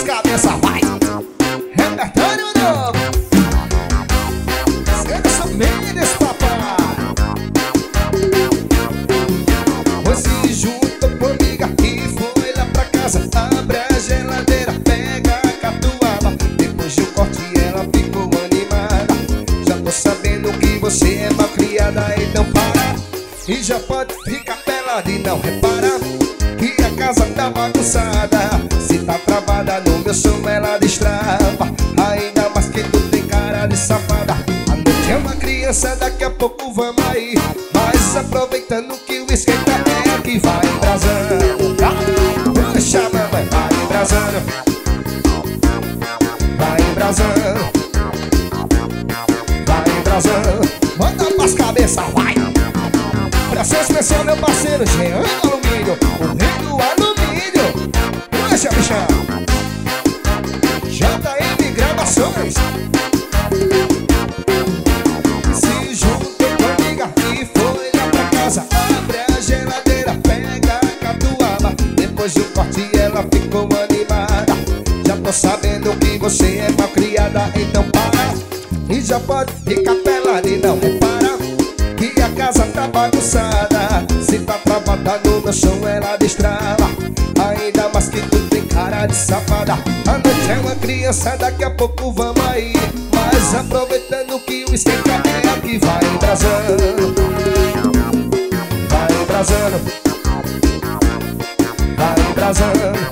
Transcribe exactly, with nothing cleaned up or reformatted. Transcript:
cabeças, vai. Repertório novo. Celso Mendes, papai. Você junto comigo e foi lá pra casa. Abre a geladeira, pega a catuaba. Depois do corte ela ficou animada. Já tô sabendo que você é mal criada, então para. E já pode ficar pelada e não repara que a casa tá bagunçada. Se tá travada no meu som ela destrava. Ainda mais que tu tem cara de safada. A noite é uma criança, daqui a pouco vamos aí. Mas aproveitando que o esquenta é que vai embrasando. Puxa mamãe, vai embrasando. Vai embrasando. Vai embrasando. Manda pras cabeças, vai. Presta atenção, meu parceiro Jean Alumínio, o rei do alumínio. Puxa, bichão. J M Gravações. Se juntou comigo e foi lá pra casa. Abre a geladeira, pega a catuaba. Depois do corte ela ficou animada. Já tô sabendo que você é mal criada, então para. E já pode ficar pelada e não repara que a casa tá bagunçada. Se tá travada no meu som ela destrava. Ainda mais que tu tem cara de safada. A noite é uma criança, daqui a pouco vamos aí. Mas aproveitando que o esquenta é aqui, vai embrasando. Vai embrasando. Vai embrasando.